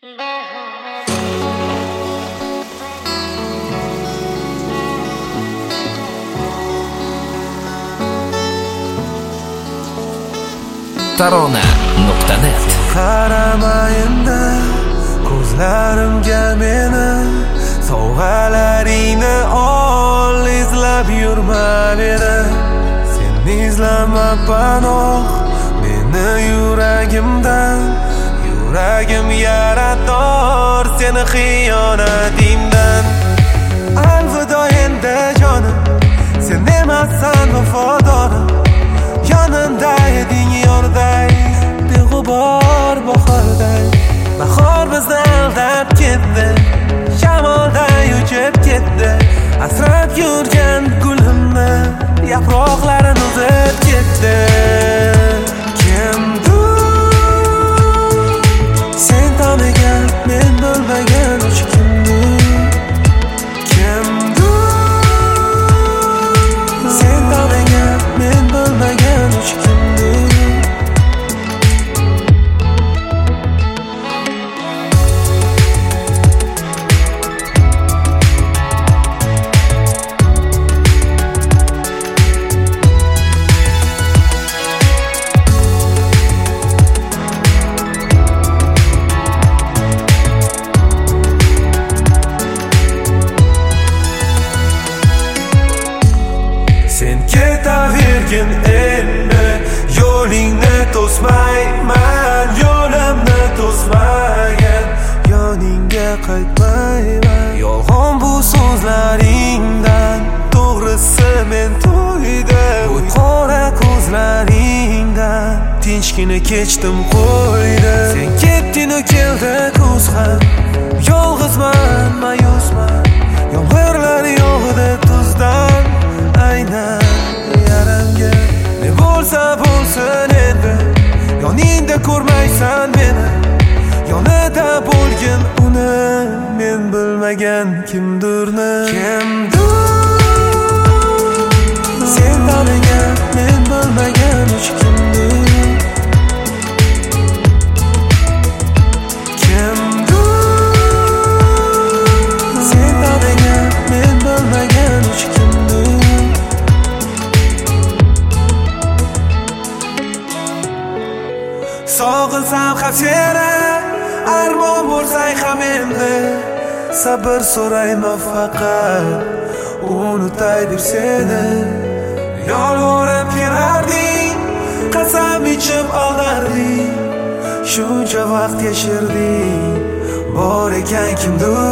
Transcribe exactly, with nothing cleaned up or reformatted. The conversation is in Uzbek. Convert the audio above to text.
tarona nuqta net. Qaramayinda ko'zlarimga meni, sovg'alaringni ol, izlab yurma meni. Sen izlama panoh meni yuragimdan, yuragim yarador seni xiyonatingdan. Alvido endi jonim, sen emassan vafodorim, yonimda eding yorday, beg'ubor bahorday. Bahor bizni aldab ketdi, shamolday uchib ketdi. Asrab yurgan gulimni yaproqlarini uzib ketdi. Kimdir sen tanigan, men bilmagan uch kundir. Kimdir sen tanigan, men bilmagan uch kundir. Sen ketavergin endi, yo'lingni to'smayman, yo'limni to'smagan, yoningga qaytmayman. Yolg'on bu so'zlaringdan, to'g'risi men to'ydim. Bu qora ko'zlaringdan tinchgina kechdim qo'ydi. Sen ketding-u keldi kuz ham, yolg'izman, mayusman. Yomg'irlar yog'di tuzdan, aynan yaramga. Ne bo'lsa bo'lsin endi, yoningda ko'rmaysan meni. Yonida bo'lgin uni, men bilmagan kimdirni. Kimdir sen tanigan, men bilmagan uch kundir. Kimdir sen tanigan, men bilmagan uch kundir. Sog'insam ham seni, armon bo'lsang ham endi, sabr so'rayman faqat, unutay deb seni. Yolvorib kelarding, qasam ichib aldarding, shuncha vaqt yashirding, bor ekan kimdir